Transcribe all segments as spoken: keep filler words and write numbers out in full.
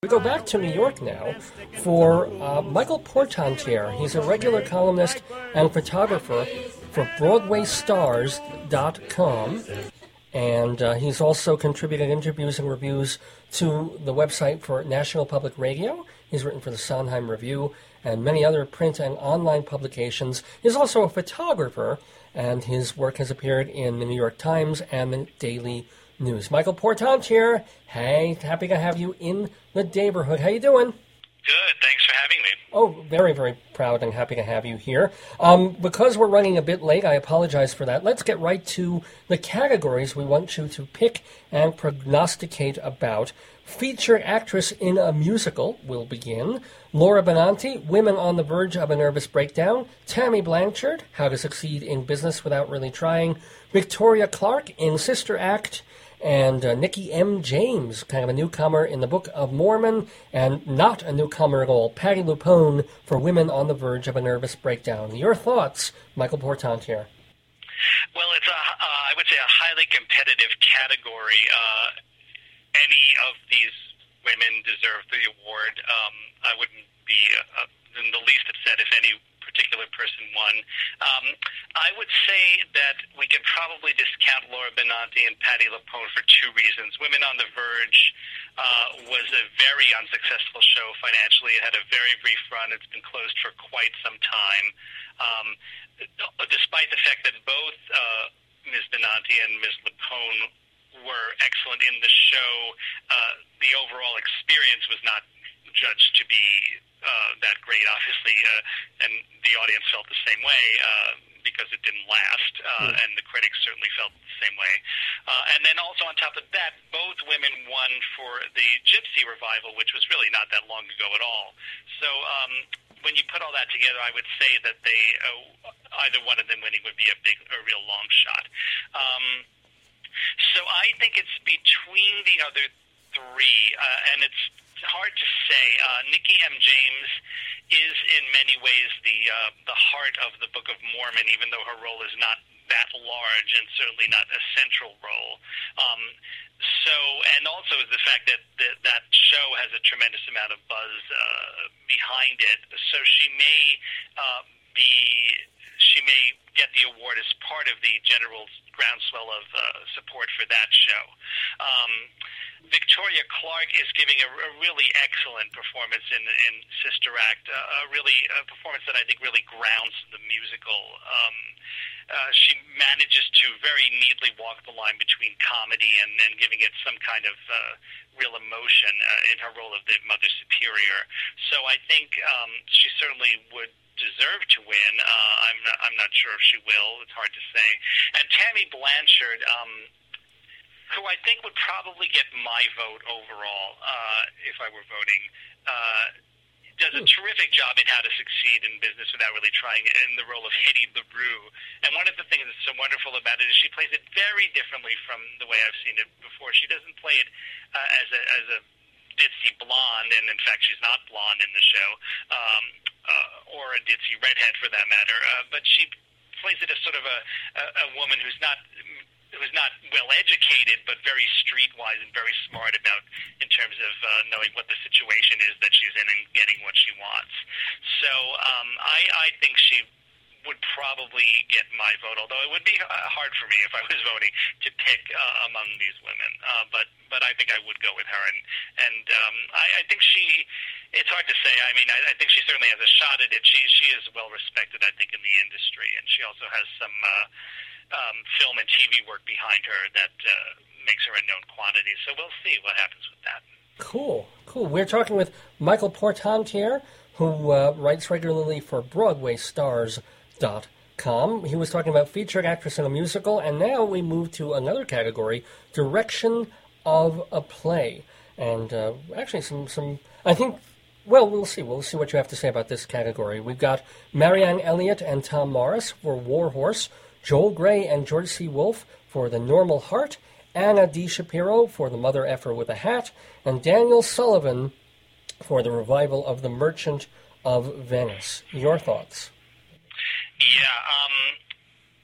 We go back to New York now for uh, Michael Portantiere. He's a regular columnist and photographer for Broadway Stars dot com, and uh, he's also contributed interviews and reviews to the website for National Public Radio. He's written for the Sondheim Review and many other print and online publications. He's also a photographer, and his work has appeared in the New York Times and the Daily News. Michael Portantiere, hey, happy to have you in the neighborhood. How you doing? Good. Thanks for having me. Oh, very, very proud and happy to have you here. Um, because we're running a bit late, I apologize for that. Let's get right to the categories we want you to pick and prognosticate about. Featured actress in a musical will begin. Laura Benanti, Women on the Verge of a Nervous Breakdown. Tammy Blanchard, How to Succeed in Business Without Really Trying. Victoria Clark in Sister Act. And uh, Nikki M. James, kind of a newcomer in the Book of Mormon, and not a newcomer at all, Patti LuPone for Women on the Verge of a Nervous Breakdown. Your thoughts, Michael Portantiere? Well, it's a, uh, I would say a highly competitive category. Uh, any of these women deserve the award. Um, I wouldn't be uh, in the least upset if any particular person won. Um, I would say that we can probably discount Laura Benanti and Patti LuPone for two reasons. Women on the Verge uh, was a very unsuccessful show financially. It had a very brief run. It's been closed for quite some time. Um, despite the fact that both uh, Miz Benanti and Miz LuPone were excellent in the show, uh, the overall experience was not judged to be uh, that great, obviously, uh, and the audience felt the same way uh, because it didn't last, uh, mm. and the critics certainly felt the same way. Uh, and then also on top of that, both women won for the Gypsy revival, which was really not that long ago at all. So um, when you put all that together, I would say that they uh, either one of them winning would be a big, a real long shot. Um, so I think it's between the other three, uh, and it's hard to say. Uh, Nikki M. James is in many ways the uh, the heart of the Book of Mormon, even though her role is not that large and certainly not a central role. Um, so, and also is the fact that the, that show has a tremendous amount of buzz uh, behind it. So she may uh, be, she may get the award as part of the general groundswell of uh, support for that show. Um, Victoria Clark is giving a, a really excellent performance in, in Sister Act, uh, a really a performance that I think really grounds the musical. Um, uh, she manages to very neatly walk the line between comedy and, and giving it some kind of uh, real emotion uh, in her role of the Mother Superior. So I think um, she certainly would deserve to win. Uh, I'm not, I'm not sure if she will. It's hard to say. And Tammy Blanchard, um, who I think would probably get my vote overall uh, if I were voting, uh, does a terrific job in How to Succeed in Business Without Really Trying in the role of Hetty LaRue. And one of the things that's so wonderful about it is she plays it very differently from the way I've seen it before. She doesn't play it uh, as a as a ditzy blonde, and in fact she's not blonde in the show, um, uh, or a ditzy redhead for that matter, uh, but she plays it as sort of a, a, a woman who's not who's not well educated, but very streetwise and very smart about in terms of uh, knowing what the situation is that she's in and getting what she wants. So um, I, I think she would probably get my vote, although it would be uh, hard for me if I was voting to pick uh, among these women. Uh, but but I think I would go with her, and and um, I, I think she. It's hard to say. I mean, I, I think she certainly has a shot at it. She she is well respected, I think, in the industry, and she also has some uh, um, film and T V work behind her that uh, makes her a known quantity. So we'll see what happens with that. Cool, cool. We're talking with Michael Portantiere, who uh, writes regularly for Broadway Stars dot com. He was talking about featured actress in a musical, and now we move to another category, direction of a play. And uh, actually some, some, I think, well, we'll see. We'll see what you have to say about this category. We've got Marianne Elliott and Tom Morris for War Horse, Joel Grey and George C. Wolfe for The Normal Heart, Anna D. Shapiro for The Mother Effer with a Hat, and Daniel Sullivan for the revival of The Merchant of Venice. Your thoughts? Yeah, um,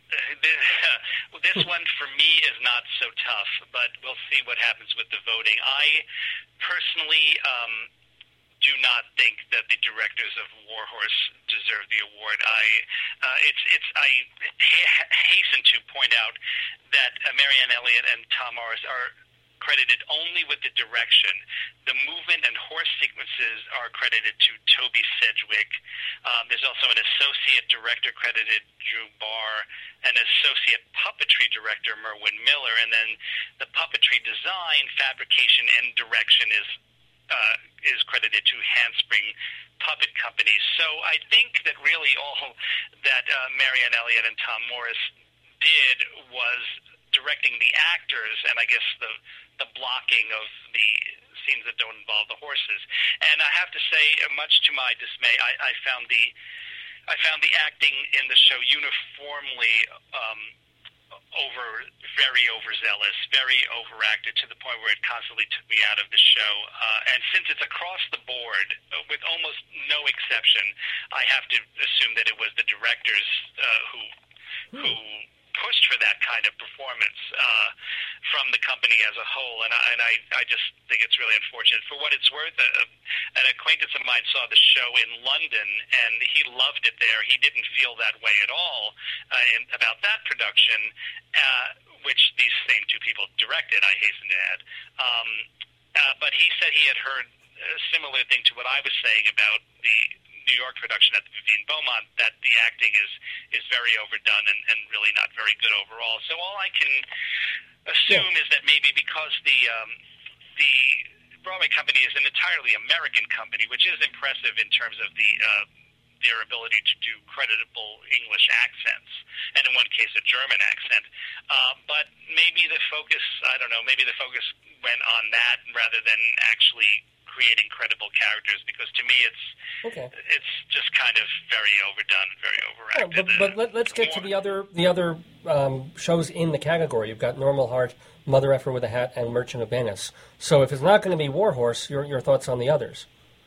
Well, this one for me is not so tough, but we'll see what happens with the voting. I personally um, do not think that the directors of Warhorse deserve the award. I uh, it's it's I ha- hasten to point out that uh, Marianne Elliott and Tom Morris are credited only with the direction. The movement and horse sequences are credited to Toby Sedgwick. Um, there's also an associate director credited, Drew Barr, an associate puppetry director, Merwin Miller, and then the puppetry design, fabrication, and direction is uh, is credited to Handspring Puppet Company. So I think that really all that uh, Marianne Elliott and Tom Morris did was directing the actors and I guess the the blocking of the scenes that don't involve the horses. And I have to say, much to my dismay, I, I found the I found the acting in the show uniformly um, over very overzealous, very overacted to the point where it constantly took me out of the show. Uh, and since it's across the board, uh, with almost no exception, I have to assume that it was the directors uh, who who. pushed for that kind of performance uh, from the company as a whole, and I, and I, I just think it's really unfortunate. For what it's worth, uh, an acquaintance of mine saw the show in London, and he loved it there. He didn't feel that way at all uh, in, about that production, uh, which these same two people directed, I hasten to add. Um, uh, but he said he had heard a similar thing to what I was saying about the New York production at the Vivian Beaumont, that the acting is is very overdone and, and really not very good overall. So all I can assume yeah. is that maybe because the um, the Broadway company is an entirely American company, which is impressive in terms of the uh, their ability to do creditable English accents, and in one case a German accent. Uh, but maybe the focus, I don't know, maybe the focus went on that rather than actually creating credible characters, because to me it's okay. it's just kind of very overdone, very overacted. Yeah, but but let, let's get more. to the other the other um, shows in the category. You've got Normal Heart, Mother Effer with a Hat, and Merchant of Venice. So if it's not going to be Warhorse, your your thoughts on the others?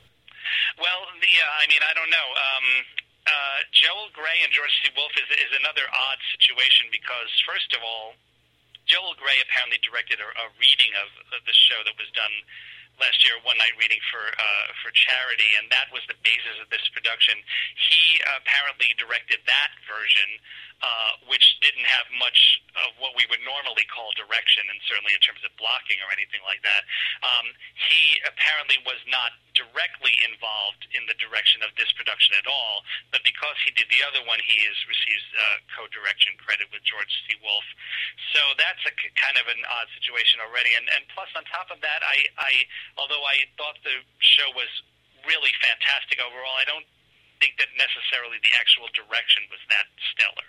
Well, the uh, I mean I don't know. Um, uh, Joel Grey and George C. Wolfe is is another odd situation because first of all, Joel Grey apparently directed a, a reading of, of the show that was done last year, one night reading for uh, for charity, and that was the basis of this production. He uh, apparently directed that version, uh, which didn't have much of what we would normally call direction, and certainly in terms of blocking or anything like that. Um, he apparently was not directly involved in the direction of this production at all, but because he did the other one, he is receives uh, co-direction credit with George C. Wolfe. So that's a c- kind of an odd situation already. And, and plus, on top of that, I, I although I thought the show was really fantastic overall, I don't think that necessarily the actual direction was that stellar.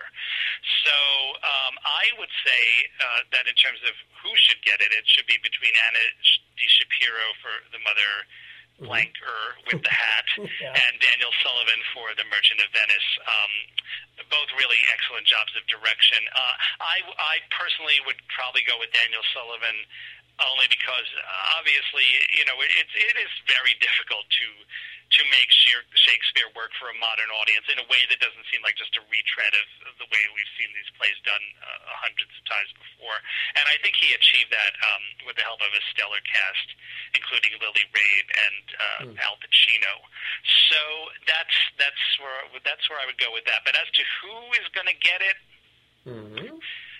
So um, I would say uh, that in terms of who should get it, it should be between Anna Di Shapiro for The Mother Blanker with the Hat yeah. and Daniel Sullivan for The Merchant of Venice. Um, both really excellent jobs of direction. Uh, I, I personally would probably go with Daniel Sullivan only because uh, obviously, you know, it, it is very difficult to to make Shakespeare work for a modern audience in a way that doesn't seem like just a retread of, of the way we've seen these plays done uh, hundreds of times before. And I think he achieved that um, with the help of a stellar cast, including Lily Rabe and uh, mm. Al Pacino. So that's that's where that's where I would go with that. But as to who is going to get it, mm-hmm.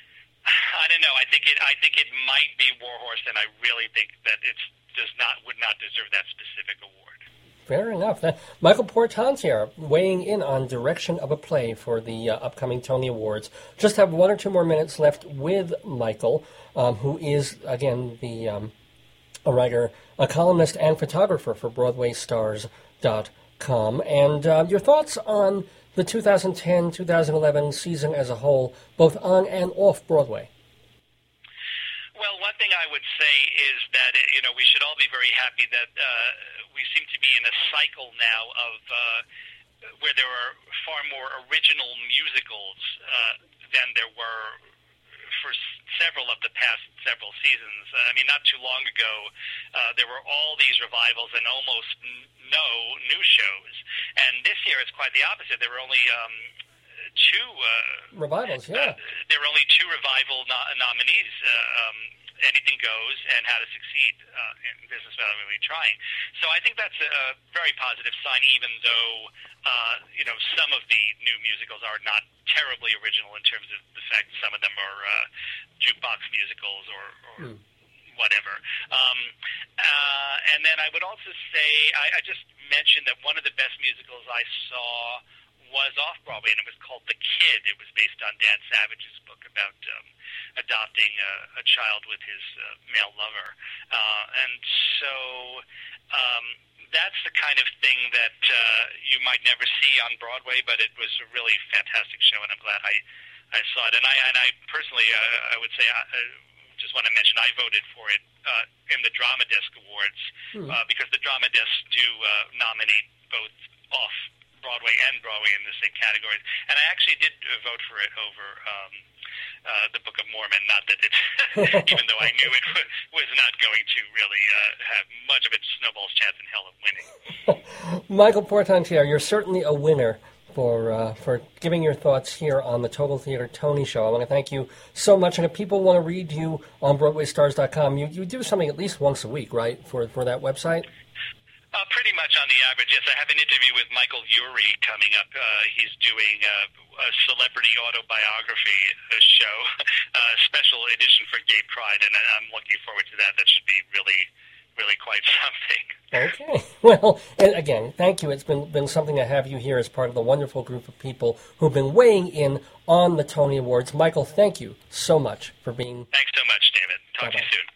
I don't know. I think it. I think it might be Warhorse, and I really think that it does not would not deserve that specific award. Fair enough. Now, Michael Portantiere weighing in on direction of a play for the uh, upcoming Tony Awards. Just have one or two more minutes left with Michael, um, who is again the um, a writer, a columnist, and photographer for Broadway Stars dot com. And uh, your thoughts on the two thousand ten two thousand eleven season as a whole, both on and off Broadway? Well, one thing I would say is that, you know, we should all be very happy that uh, we seem to be in a cycle now of uh, where there are far more original musicals uh, than there were for several of the past several seasons. Uh, I mean, not too long ago, uh, there were all these revivals and almost n- no new shows. And this year it's quite the opposite. There were only um, two uh, revivals. Yeah, uh, there were only two revival no- nominees. Uh, um, Anything Goes and How to Succeed uh, in Business Without Really Trying. So I think that's a, a very positive sign, even though uh, you know some of the new musicals are not terribly original in terms of the fact some of them are uh, jukebox musicals or, or mm. whatever. Um, uh, and then I would also say I, I just mentioned that one of the best musicals I saw was off-Broadway, and it was called The Kid. It was based on Dan Savage's book about um, adopting a, a child with his uh, male lover. Uh, and so um, that's the kind of thing that uh, you might never see on Broadway, but it was a really fantastic show, and I'm glad I, I saw it. And I, and I personally, uh, I would say, I, I just want to mention I voted for it uh, in the Drama Desk Awards mm. uh, because the Drama Desk do uh, nominate both off Broadway and Broadway in the same categories, and I actually did vote for it over um, uh, the Book of Mormon. Not that it, even though I knew it was not going to really uh, have much of a snowball's chance in hell of winning. Michael Portantiere, you're certainly a winner for uh, for giving your thoughts here on the Total Theater Tony Show. I want to thank you so much, and if people want to read you on Broadway Stars dot com, you, you do something at least once a week, right, for for that website? Uh, pretty much on the average, yes. I have an interview with Michael Urie coming up. Uh, he's doing uh, a celebrity autobiography uh, show, a uh, special edition for Gay Pride, and I'm looking forward to that. That should be really, really quite something. Okay. Well, and again, thank you. It's been, been something to have you here as part of the wonderful group of people who've been weighing in on the Tony Awards. Michael, thank you so much for being... Thanks so much, David. Talk Bye-bye. to you soon.